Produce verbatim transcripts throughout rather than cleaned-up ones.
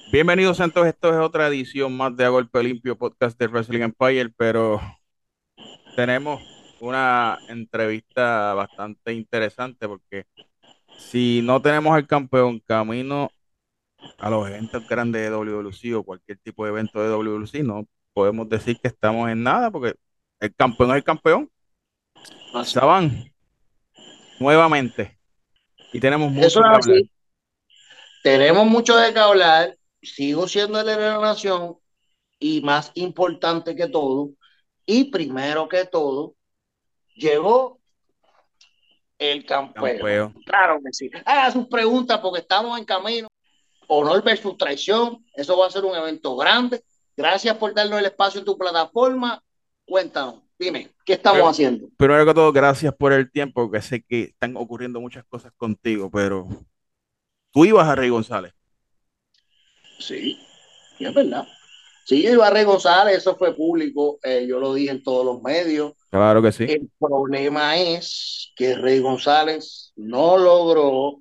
Bienvenidos Santos, esto es otra edición más de A Golpe Limpio, podcast de Wrestling Empire, pero tenemos una entrevista bastante interesante porque si no tenemos al campeón camino a los eventos grandes de W W C o cualquier tipo de evento de W W C, no podemos decir que estamos en nada porque el campeón es el campeón. Así. Saban, nuevamente, y tenemos Eso mucho es que hablar. así. Tenemos mucho de qué hablar. Sigo siendo el héroe de la nación y más importante que todo, y primero que todo, llegó el campeón. Campeón. Claro que sí. Haga sus preguntas porque estamos en camino. Honor versus traición. Eso va a ser un evento grande. Gracias por darnos el espacio en tu plataforma. Cuéntanos, dime, ¿qué estamos Pero, haciendo? primero que todo, gracias por el tiempo, que sé que están ocurriendo muchas cosas contigo, pero tú ibas a Rey González. Sí, sí, es verdad. Sí, Ibarre González, eso fue público, eh, yo lo dije en todos los medios. Claro que sí. El problema es que Rey González no logró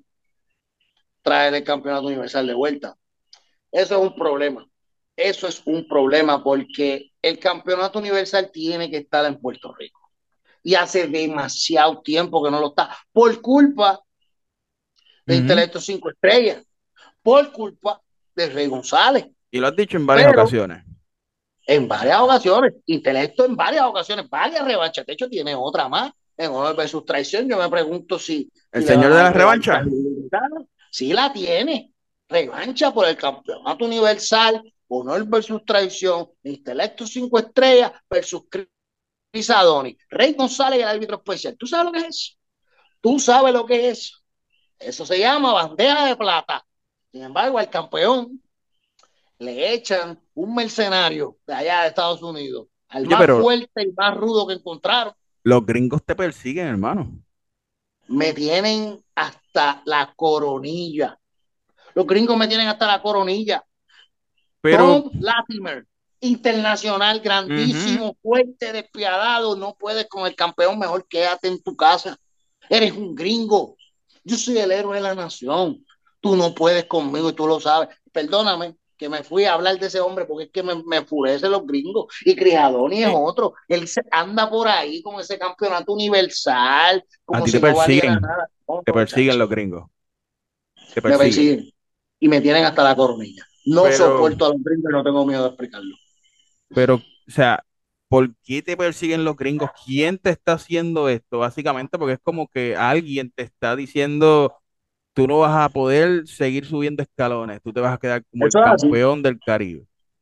traer el campeonato universal de vuelta. Eso es un problema. Eso es un problema porque el campeonato universal tiene que estar en Puerto Rico. Y hace demasiado tiempo que no lo está. Por culpa de Ujú. Intelecto Cinco Estrellas. Por culpa de Rey González. Y lo has dicho en varias Pero ocasiones. en varias ocasiones, Intelecto en varias ocasiones, varias revanchas. De hecho, tiene otra más en Honor versus Traición. Yo me pregunto si, El si le van señor a de la dar revancha revancha. limitada. Sí la tiene. Revancha por el campeonato universal, Honor versus Traición, Intelecto cinco estrellas versus Chris Adoni, Rey González y el árbitro especial. ¿Tú sabes lo que es eso? ¿Tú sabes lo que es eso? Eso se llama bandeja de plata. Sin embargo, al campeón le echan un mercenario de allá de Estados Unidos, al Oye, más pero fuerte y más rudo que encontraron. los gringos te persiguen, hermano. Me tienen hasta la coronilla. Los gringos me tienen hasta la coronilla. Pero, Tom Latimer, internacional, ujú, grandísimo, fuerte, despiadado. No puedes con el campeón, mejor quédate en tu casa. Eres un gringo. Yo soy el héroe de la nación. Tú no puedes conmigo y tú lo sabes. Perdóname que me fui a hablar de ese hombre porque es que me, me enfurecen los gringos. Y Crijadoni es eh, otro. Él se anda por ahí con ese campeonato universal, a como ti te si no valiera persiguen. nada. No, Te no, persiguen chacho. los gringos. Te Me persiguen. persiguen y me tienen hasta la coronilla. No Pero, soporto a los gringos y no tengo miedo de explicarlo. pero, o sea, ¿por qué te persiguen los gringos? ¿Quién te está haciendo esto? Básicamente porque es como que alguien te está diciendo, tú no vas a poder seguir subiendo escalones, tú te vas a quedar como el Eso es así. campeón del Caribe.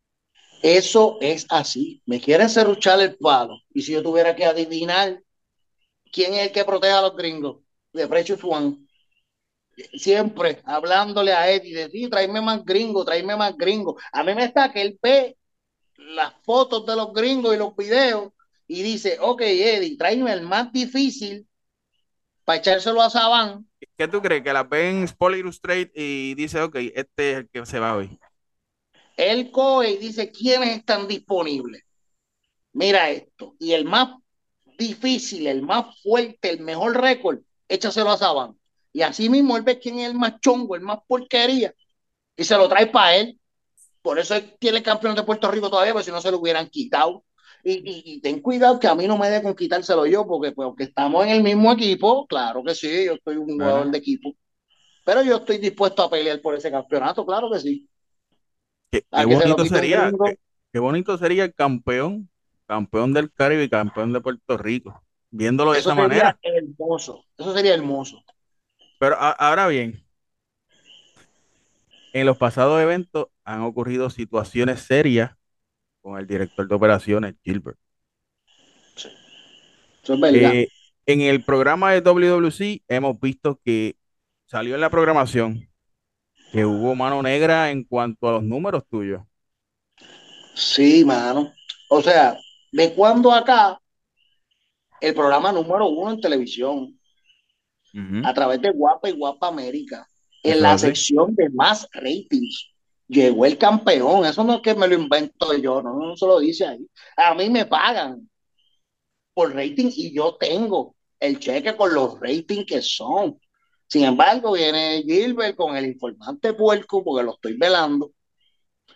Eso es así. Me quieren serruchar el palo. Y si yo tuviera que adivinar quién es el que protege a los gringos, de Precious One, siempre hablándole a Eddie de ti, tráeme más gringos, tráeme más gringos. A mí me está que él ve las fotos de los gringos y los videos y dice, ok, Eddie, tráeme el más difícil para echárselo a Saban. ¿Qué tú crees? Que la ven Sport Illustrated y dice, ok, este es el que se va hoy. Él coge y dice, ¿quiénes están disponibles? Mira esto. Y el más difícil, el más fuerte, el mejor récord, échaselo a Saban. Y así mismo él ve quién es el más chongo, el más porquería, y se lo trae para él. Por eso él tiene el campeón de Puerto Rico todavía, porque si no se lo hubieran quitado. Y, y, y, ten cuidado que a mí no me dé con quitárselo yo, porque pues, aunque estamos en el mismo equipo, claro que sí, yo soy un jugador Bueno, de equipo, pero yo estoy dispuesto a pelear por ese campeonato, claro que sí. qué, qué A que se lo bonito quite un sería, gringo, qué, qué bonito sería el campeón, campeón del Caribe y campeón de Puerto Rico, viéndolo de eso esa sería manera. hermoso, eso sería hermoso. Pero a- ahora bien, en los pasados eventos han ocurrido situaciones serias con el director de operaciones, Gilbert. Sí, eso es verdad. Eh, en el programa de W W C hemos visto que salió en la programación que hubo mano negra en cuanto a los números tuyos. Sí, mano. O sea, de cuando acá, el programa número uno en televisión, Ujú. a través de Guapa y Guapa América, en Eso la es así. sección de más ratings, llegó el campeón. Eso no es que me lo invento yo, no, no se lo dice ahí. A mí me pagan por rating y yo tengo el cheque con los ratings que son. Sin embargo, viene Gilbert con el informante puerco, porque lo estoy velando,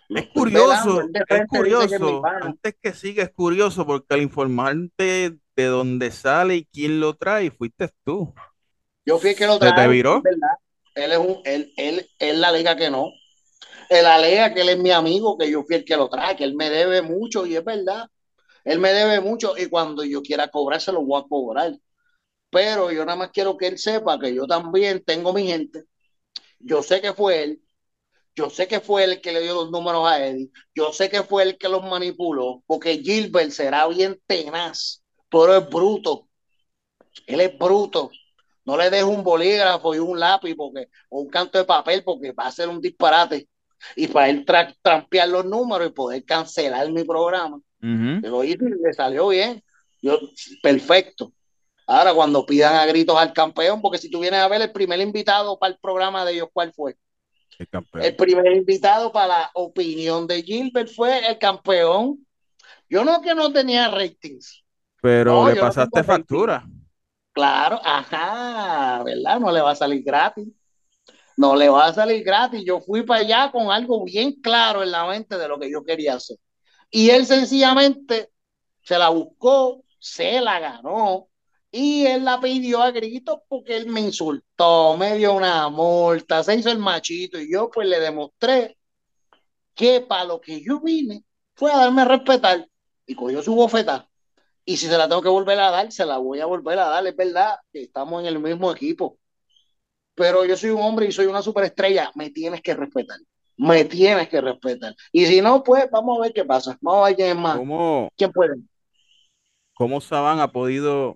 Lo Es estoy velando. Él curioso, de es frente dice que es mi curioso, pana. antes que siga es curioso porque el informante de dónde sale y quién lo trae fuiste tú. Yo fui el que lo ¿Se te trae, es viró? verdad. Él es un, él, él, él alega que no. Él alega que él es mi amigo, que yo fui el que lo trae, que él me debe mucho y es verdad. Él me debe mucho y cuando yo quiera cobrar, se lo voy a cobrar. Pero yo nada más quiero que él sepa que yo también tengo mi gente. Yo sé que fue él. Yo sé que fue él el que le dio los números a Eddie. Yo sé que fue él el que los manipuló. Porque Gilbert será bien tenaz. Pero es bruto. Él es bruto. No le dejo un bolígrafo y un lápiz porque, o un canto de papel porque va a ser un disparate. Y para él tra trampear los números y poder cancelar mi programa. Ujú. Lo hizo y le salió bien. Yo, perfecto. Ahora, cuando pidan a gritos al campeón, porque si tú vienes a ver el primer invitado para el programa de ellos, ¿cuál fue? El El campeón. primer invitado para la opinión de Gilbert fue el campeón. Yo no que no tenía ratings. Pero No, le yo no tengo pasaste ratings. factura. Claro, ajá, ¿verdad? No le va a salir gratis. No le va a salir gratis. Yo fui para allá con algo bien claro en la mente de lo que yo quería hacer. Y él sencillamente se la buscó, se la ganó y él la pidió a gritos porque él me insultó, me dio una multa, se hizo el machito y yo pues le demostré que para lo que yo vine fue a darme a respetar y cogió su bofeta. Y si se la tengo que volver a dar, se la voy a volver a dar. Es verdad que estamos en el mismo equipo, pero yo soy un hombre y soy una superestrella. Me tienes que respetar. Me tienes que respetar. Y si no, pues vamos a ver qué pasa. Vamos a ver quién es más. ¿Cómo, ¿Quién puede? cómo Saban ha podido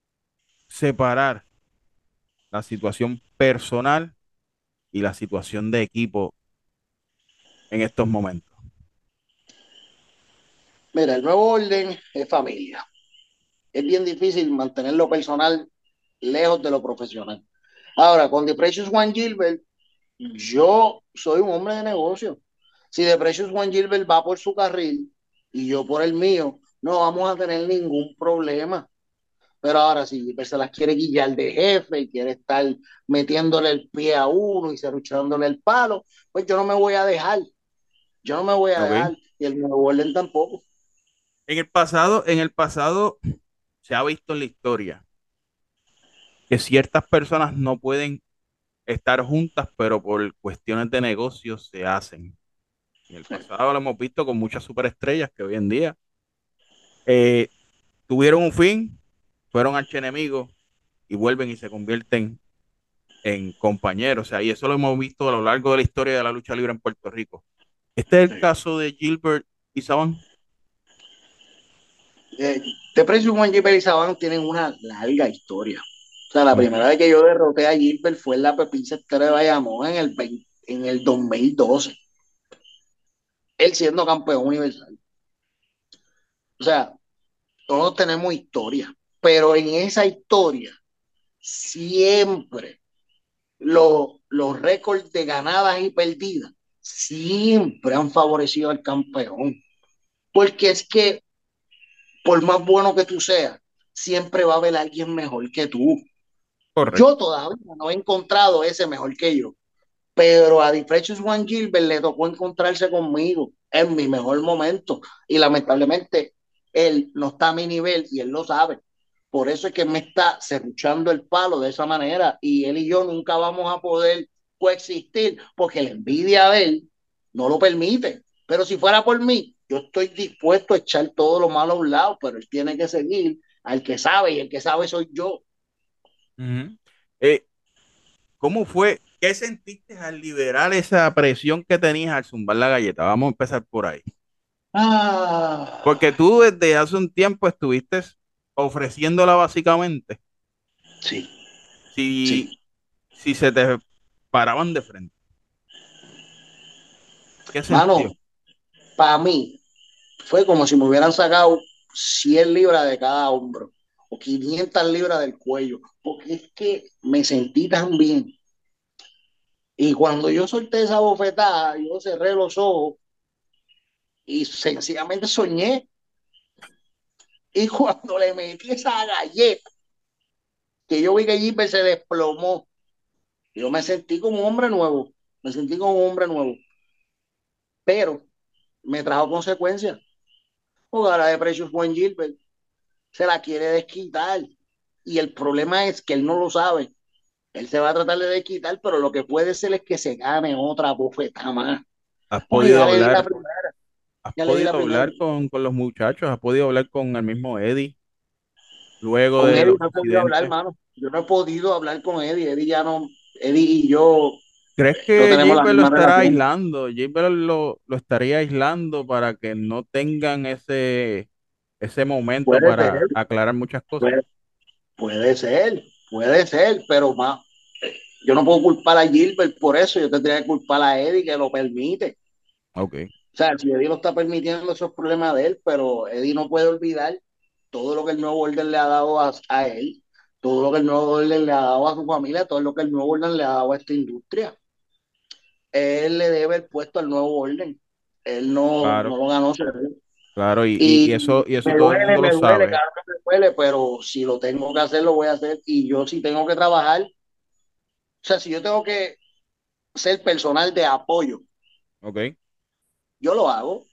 separar la situación personal y la situación de equipo en estos momentos? Mira, el nuevo orden es familia. Es bien difícil mantener lo personal lejos de lo profesional. Ahora, con The Precious Juan Gilbert, yo soy un hombre de negocio. Si The Precious Juan Gilbert va por su carril y yo por el mío, no vamos a tener ningún problema. Pero ahora, si Gilbert se las quiere guillar de jefe y quiere estar metiéndole el pie a uno y cerruchándole el palo, pues yo no me voy a dejar. Yo no me voy a ¿Ok? dejar. Y el nuevo orden tampoco. En el pasado, en el pasado se ha visto en la historia que ciertas personas no pueden estar juntas, pero por cuestiones de negocios se hacen. En el pasado lo hemos visto con muchas superestrellas que hoy en día eh, tuvieron un fin, fueron archienemigos y vuelven y se convierten en compañeros. O sea, y eso lo hemos visto a lo largo de la historia de la lucha libre en Puerto Rico. Este es el Sí. caso de Gilbert y Saban. eh, The Precious One Gilbert y Saban tienen una larga historia. O sea, la Ok, primera vez que yo derroté a Gilbert fue en la Pepín Estero de Bayamón en el, veinte en el dos mil doce, él siendo campeón universal. O sea, todos tenemos historia, pero en esa historia siempre los, los récords de ganadas y perdidas siempre han favorecido al campeón. Porque es que por más bueno que tú seas, siempre va a haber alguien mejor que tú. Yo correcto. todavía no he encontrado ese mejor que yo, pero a Precious Juan Gilbert le tocó encontrarse conmigo en mi mejor momento y lamentablemente él no está a mi nivel y él lo sabe. Por eso es que me está cerruchando el palo de esa manera y él y yo nunca vamos a poder coexistir porque la envidia de él no lo permite. Pero si fuera por mí, yo estoy dispuesto a echar todo lo malo a un lado, pero él tiene que seguir al que sabe y el que sabe soy yo. Ujú. Eh, ¿Cómo fue? ¿Qué sentiste al liberar esa presión que tenías al zumbar la galleta? Vamos a empezar por ahí. Porque Ah, tú desde hace un tiempo estuviste ofreciéndola básicamente. sí, Si, sí. si se te paraban de frente, ¿qué Mano, sentió? para mí fue como si me hubieran sacado cien libras de cada hombro o quinientas libras del cuello, porque es que me sentí tan bien. Y cuando yo solté esa bofetada, yo cerré los ojos y sencillamente soñé. Y cuando le metí esa galleta, que yo vi que Gilbert se desplomó, yo me sentí como un hombre nuevo, me sentí como un hombre nuevo. Pero me trajo consecuencias. Porque ahora de Precious Juan Gilbert se la quiere desquitar. Y el problema es que él no lo sabe. Él se va a tratar de desquitar, pero lo que puede ser es que se gane otra bofetada más. ¿Has Porque podido ya le di la hablar, primera, has ya le di la podido primera. hablar con, con los muchachos? ¿Has podido hablar con el mismo Eddie luego Con de Eddie los no he podido hablar, incidentes? hermano. Yo no he podido hablar con Eddie. Eddie ya no, Eddie y yo ¿Crees no que tenemos la Gilbert lo misma estará relación. aislando? Gilbert lo, lo estaría aislando para que no tengan ese, ese momento Puede ser, para aclarar muchas cosas. puede, puede ser, puede ser, pero más, yo no puedo culpar a Gilbert por eso, yo tendría que culpar a Eddie que lo permite. Ok, O sea, si Eddie lo está permitiendo, eso es problema de él, pero Eddie no puede olvidar todo lo que el nuevo orden le ha dado a, a él, todo lo que el nuevo orden le ha dado a su familia, todo lo que el nuevo orden le ha dado a esta industria. Él le debe el puesto al nuevo orden. Él no, claro, no lo ganó solo. claro, y, y, Y y eso, y eso me todo el duele, mundo me lo duele, sabe. claro que me duele, pero si lo tengo que hacer, lo voy a hacer. Y yo si tengo que trabajar, o sea, si yo tengo que ser personal de apoyo, Ok, yo lo hago,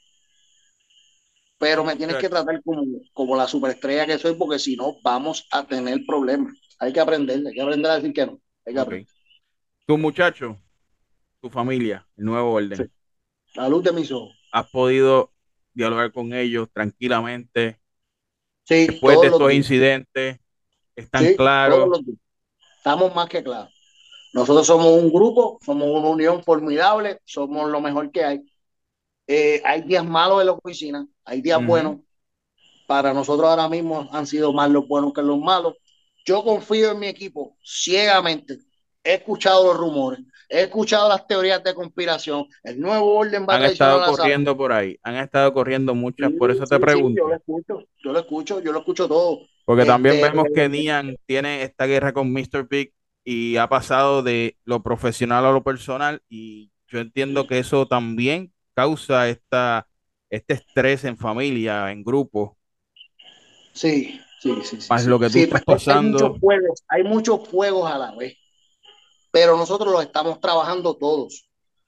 tu pero me tienes que muchacho, tratar como, como la superestrella que soy, porque si no, vamos a tener problemas. Hay que aprender, hay que aprender a decir que no. Hay que ok. aprender. Tu muchacho, tu familia, el nuevo Sí. orden. La luz de mis ojos. ¿Has podido dialogar con ellos tranquilamente Sí, después de todos los estos días. incidentes? ¿Están Sí, todos claros? los días. Estamos más que claros. Nosotros somos un grupo, somos una unión formidable, somos lo mejor que hay. Eh, hay días malos en la oficina, hay días Ujú. buenos. Para nosotros ahora mismo han sido más los buenos que los malos. Yo confío en mi equipo ciegamente. He escuchado los rumores, he escuchado las teorías de conspiración. El nuevo orden va a Han traicionar estado a la sala. corriendo por ahí, han estado corriendo muchas, Sí, por eso sí, te sí, yo lo pregunto, escucho, yo lo escucho, yo lo escucho todo. porque también Este, vemos que Nian tiene esta guerra con míster Big y ha pasado de lo profesional a lo personal y yo entiendo que eso también causa esta, este estrés en familia, en grupo, sí, sí, sí, sí, más sí. lo que tú Sí, estás pues hay, hay muchos pasando. fuegos, hay muchos fuegos a la vez, pero nosotros los estamos trabajando todos.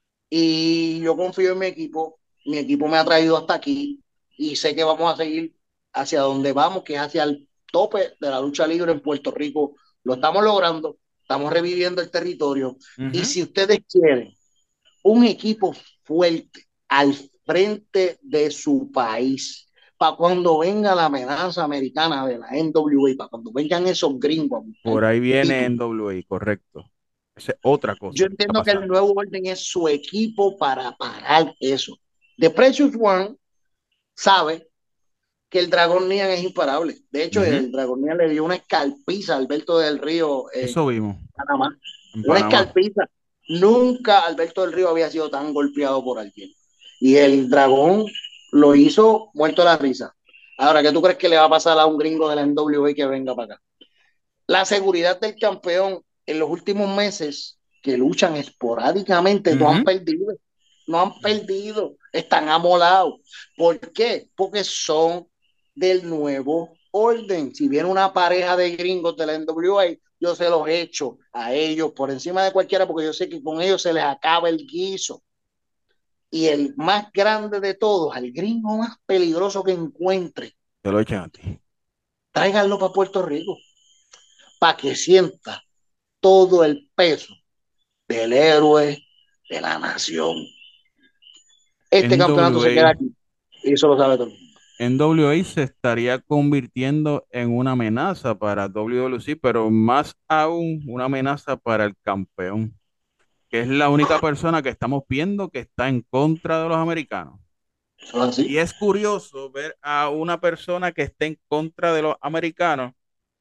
Y yo confío en mi equipo, mi equipo me ha traído hasta aquí y sé que vamos a seguir hacia donde vamos, que es hacia el tope de la lucha libre en Puerto Rico. Lo estamos logrando, estamos reviviendo el territorio. Y Ujú. si ustedes quieren un equipo fuerte al frente de su país, para cuando venga la amenaza americana de la N W A, para cuando vengan esos gringos a buscar Por ahí viene títulos, N W A, correcto. Esa es otra yo cosa que está entiendo que el pasando. nuevo orden es su equipo para parar eso. The Precious One sabe que el Dragón Nian es imparable. De hecho, Ujú. el Dragón Nian le dio una escalpiza a Alberto del Río en Eso vimos Panamá. en Una Panamá. escalpiza. Nunca Alberto del Río había sido tan golpeado por alguien. Y el Dragón lo hizo muerto a la risa. Ahora, ¿qué tú crees que le va a pasar a un gringo de la N W A que venga para acá? La seguridad del campeón en los últimos meses que luchan esporádicamente no han Ujú. perdido, no han perdido, están amolados. ¿Por qué? Porque son del nuevo orden. Si viene una pareja de gringos de la N W A, yo se los echo a ellos por encima de cualquiera porque yo sé que con ellos se les acaba el guiso. Y el más grande de todos, al gringo más peligroso que encuentre, Te lo echan a ti. tráiganlo para Puerto Rico para que sienta todo el peso del héroe de la nación. Este campeonato se queda N W A, aquí. Y eso lo sabe todo el mundo. N W A se estaría convirtiendo en una amenaza para W W C, pero más aún una amenaza para el campeón, que es la única persona que estamos viendo que está en contra de los americanos. Eso es así. Y es curioso ver a una persona que esté en contra de los americanos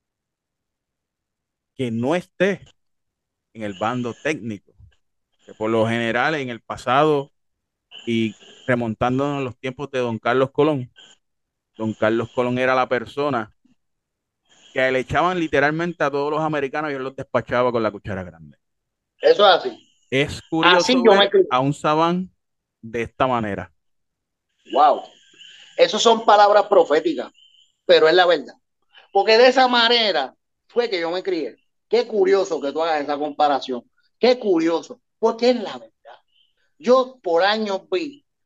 que no esté en el bando técnico, que por lo general en el pasado y remontándonos a los tiempos de Don Carlos Colón, Don Carlos Colón era la persona que le echaban literalmente a todos los americanos y él los despachaba con la cuchara grande. Eso es así. Es Así curioso yo me ver crié. a un Saban de esta manera. Wow. Esas son palabras proféticas, pero es la verdad. Porque de esa manera fue que yo me crié. Qué curioso que tú hagas esa comparación. Qué curioso. Porque es la verdad. Yo por años vi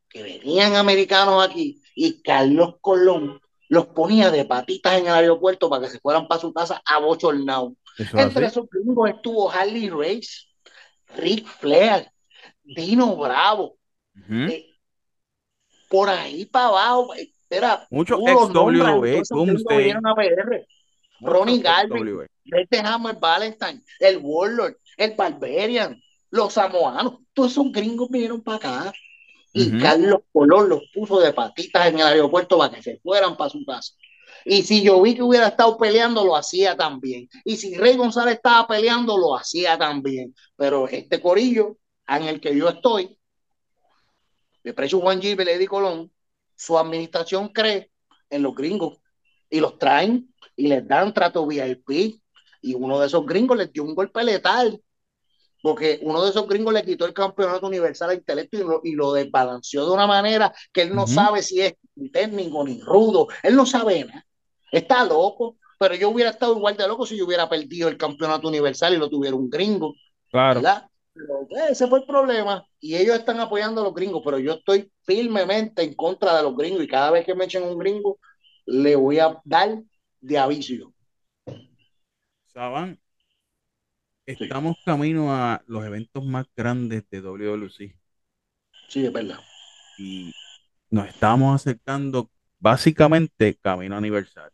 que venían americanos aquí y Carlos Colón los ponía de patitas en el aeropuerto para que se fueran para su casa a bochornado. Eso es Entre así. esos gringos estuvo Harley Race, Ric Flair, Dino Bravo, Ujú. eh, por ahí para abajo, eh, era, Muchos tú los nombras y ex-W A, todos esos gringos Doomsday, vinieron a P R. muchos Ronnie Garvin, ex-W A. Bret Hammer Valentine, el Warlord, el Barbarian, los samoanos, todos esos gringos vinieron para acá y Ujú. Carlos Colón los puso de patitas en el aeropuerto para que se fueran para su casa. Y si yo vi que hubiera estado peleando, lo hacía también. Y si Rey González estaba peleando, lo hacía también. Pero este corillo en el que yo estoy, de Precio Juan Gilbert, Eddie Colón, su administración cree en los gringos y los traen y les dan trato V I P. Y uno de esos gringos les dio un golpe letal porque uno de esos gringos le quitó el campeonato universal a Intelecto y lo, y lo desbalanceó de una manera que él no Ujú. sabe si es ni técnico ni rudo, él no sabe nada, está loco, pero yo hubiera estado igual de loco si yo hubiera perdido el campeonato universal y lo tuviera un gringo, Claro. ¿verdad? Pero, pues, ese fue el problema y ellos están apoyando a los gringos, pero yo estoy firmemente en contra de los gringos y cada vez que me echen un gringo le voy a dar de aviso. Saban, Sí, estamos camino a los eventos más grandes de W W C sí, es verdad. y nos estamos acercando básicamente camino a aniversario.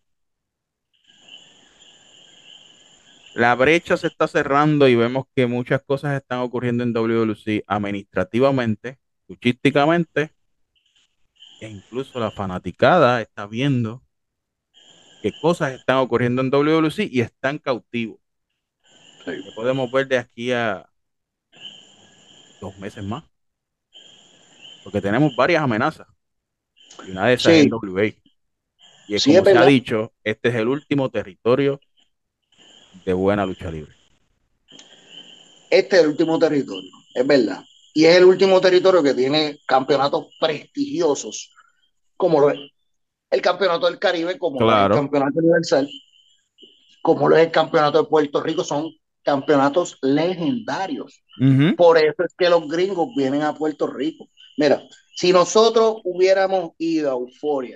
La brecha se está cerrando y vemos que muchas cosas están ocurriendo en W W C administrativamente, luchísticamente, e incluso la fanaticada está viendo qué cosas están ocurriendo en W W C y están cautivos. Sí. ¿Qué podemos ver de aquí a dos meses más? Porque tenemos varias amenazas y una de esas es Sí, N W A. Y es sí, es como se ha verdad. dicho, este es el último territorio de buena lucha libre. Este es el último territorio, es verdad. Y es el último territorio que tiene campeonatos prestigiosos, como lo es el campeonato del Caribe, como lo es el Claro. campeonato universal, como lo es el campeonato de Puerto Rico, son campeonatos legendarios. Ujú. Por eso es que los gringos vienen a Puerto Rico. Mira, si nosotros hubiéramos ido a Euforia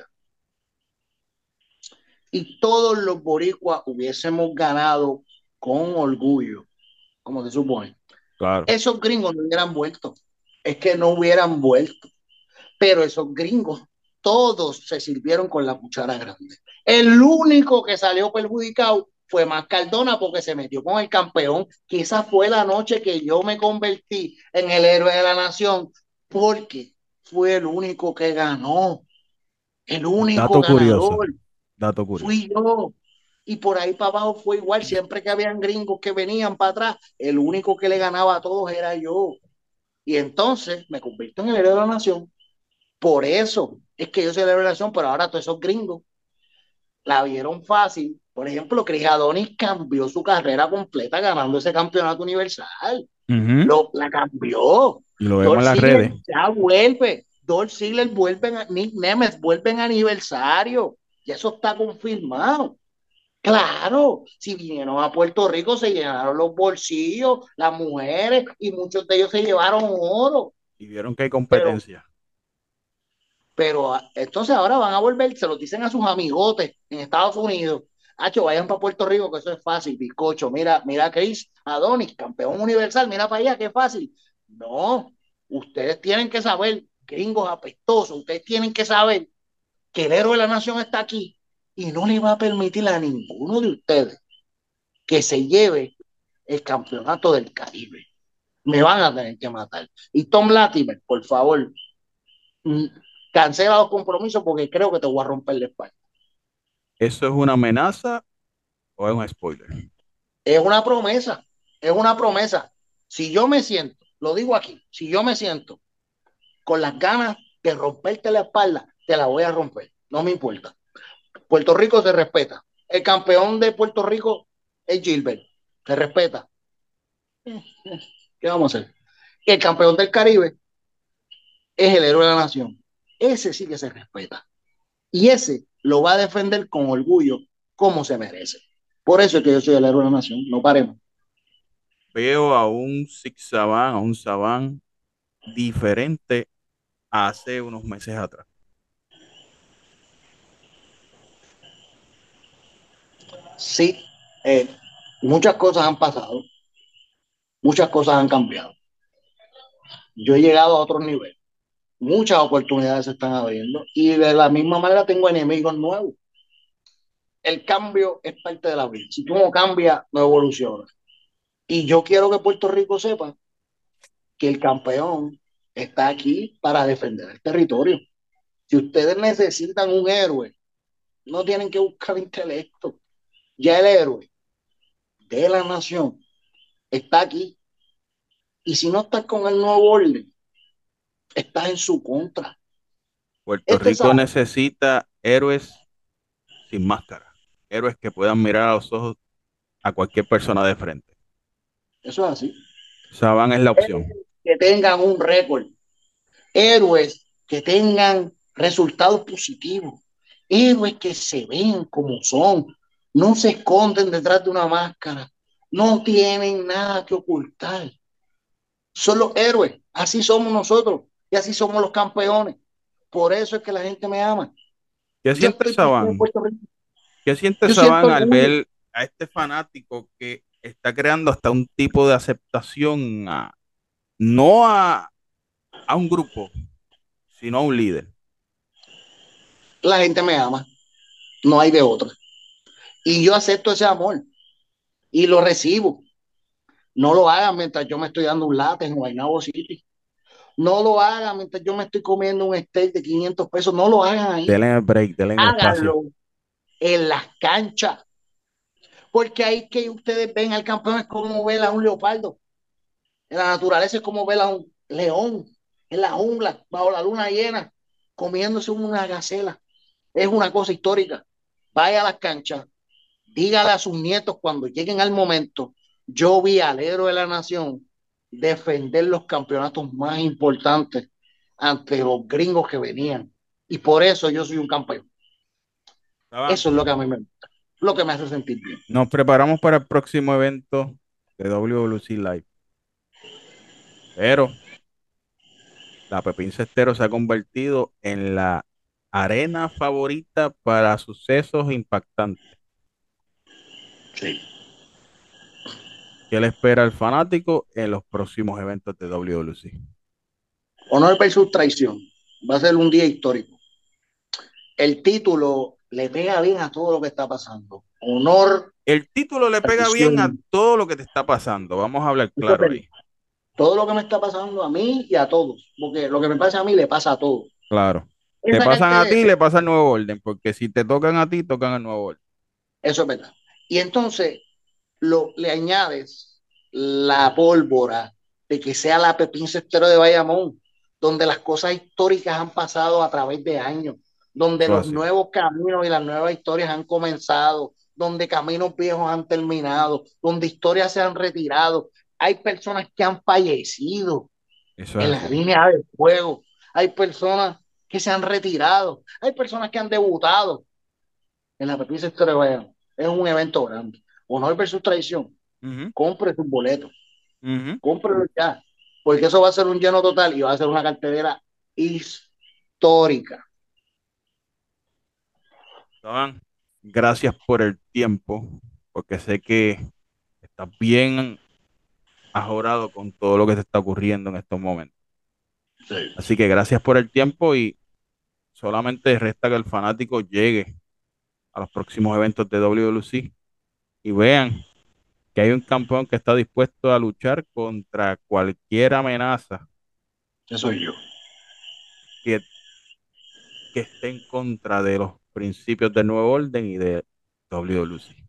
y todos los boricuas hubiésemos ganado con orgullo, como se supone, Claro. esos gringos no hubieran vuelto. Es que no hubieran vuelto. Pero esos gringos, todos se sirvieron con la cuchara grande. El único que salió perjudicado fue Más Cardona porque se metió con el campeón. Quizás fue la noche que yo me convertí en el héroe de la nación porque fue el único que ganó, el único Dato curioso. ganador. Dato curioso. Fui yo. Y por ahí para abajo fue igual. Siempre que habían gringos que venían para atrás, el único que le ganaba a todos era yo. Y entonces me convierto en el héroe de la nación. Por eso es que yo soy de la relación, pero ahora todos esos gringos la vieron fácil. Por ejemplo, Chris Adonis cambió su carrera completa ganando ese campeonato universal. Ujú. Lo, la cambió. Y lo vemos Dolph en las Ziggler redes. ya vuelve. Dolph Ziggler vuelve, a, Nick Nemeth vuelve en aniversario. Y eso está confirmado. Claro, si vinieron a Puerto Rico se llenaron los bolsillos, las mujeres, y muchos de ellos se llevaron oro. Y vieron que hay Pero competencia. Pero ah, entonces ahora van a volver, se lo dicen a sus amigotes en Estados Unidos. Hacho, vayan para Puerto Rico, que eso es fácil, bizcocho. Mira, mira Chris Adonis, campeón universal, mira para allá, qué fácil. No, ustedes tienen que saber, gringos apestosos, ustedes tienen que saber que el héroe de la nación está aquí y no le va a permitir a ninguno de ustedes que se lleve el campeonato del Caribe. Me van a tener que matar. Y Tom Latimer, por favor, mm, cancela los compromisos porque creo que te voy a romper la espalda. ¿Eso es una amenaza o es un spoiler? Es una promesa, es una promesa. Si yo me siento, lo digo aquí, si yo me siento con las ganas de romperte la espalda, te la voy a romper, no me importa. Puerto Rico se respeta. El campeón de Puerto Rico es Gilbert, se respeta. ¿Qué vamos a hacer? El campeón del Caribe es el héroe de la nación. Ese sí que se respeta. Y ese lo va a defender con orgullo como se merece. Por eso es que yo soy el héroe de la nación. No paremos. Veo a un Six Saban, a un Saban diferente hace unos meses atrás. Sí, eh, muchas cosas han pasado, muchas cosas han cambiado. Yo he llegado a otro nivel, muchas oportunidades se están abriendo y de la misma manera tengo enemigos nuevos. El cambio es parte de la vida. Si tú no cambias, no evolucionas. Y yo quiero que Puerto Rico sepa que el campeón está aquí para defender el territorio. Si ustedes necesitan un héroe, no tienen que buscar intelecto. Ya el héroe de la nación está aquí. Y si no estás con el nuevo orden, estás en su contra. Puerto Este Rico sabe, necesita héroes sin máscara, héroes que puedan mirar a los ojos a cualquier persona de frente. eso es así. Saban es la opción. Héroes que tengan un récord, héroes que tengan resultados positivos, héroes que se ven como son, no se esconden detrás de una máscara, no tienen nada que ocultar. Son los héroes, así somos nosotros y así somos los campeones. Por eso es que la gente me ama. ¿Qué Yo siente estoy pisando en Saban? Puerto Rico. ¿Qué siente Yo siento Saban al orgullo. ver a este fanático que está creando hasta un tipo de aceptación a, no a, a un grupo, sino a un líder? La gente me ama, no hay de otra. Y yo acepto ese amor y lo recibo. No lo hagan mientras yo me estoy dando un latte en Guaynabo City. No lo hagan mientras yo me estoy comiendo un steak de quinientos pesos. No lo hagan ahí. Denle el break, denle el espacio. Háganlo en las canchas. Porque ahí que ustedes ven al campeón es como ver a un leopardo. En la naturaleza es como ver a un león en la jungla, bajo la luna llena, comiéndose una gacela. Es una cosa histórica. Vaya a las canchas, dígale a sus nietos cuando lleguen al momento, yo vi al héroe de la nación defender los campeonatos más importantes ante los gringos que venían. Y por eso yo soy un campeón. Saban, Eso es lo que a mí me gusta, lo que me hace sentir bien. nos preparamos para el próximo evento de W W C Live, pero la Pepín Cestero se ha convertido en la arena favorita para sucesos impactantes. Sí. ¿Qué le espera al fanático en los próximos eventos de W W C? Honor versus traición. Va a ser un día histórico. El título le pega bien a todo lo que está pasando. Honor, El título le pega bien a traición. todo lo que te está pasando. Vamos a hablar Eso es claro verdad. ahí. Todo lo que me está pasando a mí y a todos. Porque lo que me pasa a mí le pasa a todos. Claro. Te Esa pasan carta a de ti y le pasa el nuevo orden, porque si te tocan a ti, tocan el nuevo orden. eso es verdad. Y entonces lo, le añades la pólvora de que sea la Pepín Cestero de Bayamón, donde las cosas históricas han pasado a través de años, donde Eso es los así. nuevos caminos y las nuevas historias han comenzado, donde caminos viejos han terminado, donde historias se han retirado. Hay personas que han fallecido Eso es en la así. línea de fuego, hay personas que se han retirado, hay personas que han debutado en la Pepín Cestero de Bayamón. Es un evento grande. Honor versus traición. Ujú, Compre sus boletos, ujú. cómprelo ya, porque eso va a ser un lleno total y va a ser una cartelera histórica. Esteban, gracias por el tiempo, porque sé que estás bien ajorado con todo lo que te está ocurriendo en estos momentos. Sí. Así que gracias por el tiempo y solamente resta que el fanático llegue a los próximos eventos de W W C y vean que hay un campeón que está dispuesto a luchar contra cualquier amenaza Eso soy yo. que, que esté en contra de los principios del nuevo orden y de W W C.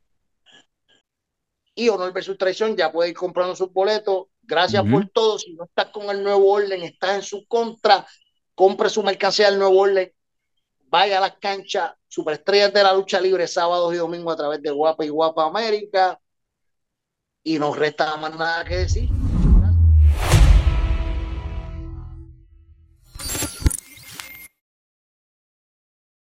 Y Honor versus Traición ya puede ir comprando sus boletos. Gracias Ujú. por todo. Si no estás con el nuevo orden, estás en su contra, compre su mercancía del nuevo orden. Vaya a las canchas, superestrellas de la lucha libre, sábados y domingos a través de Guapa y Guapa América. Y no resta más nada que decir.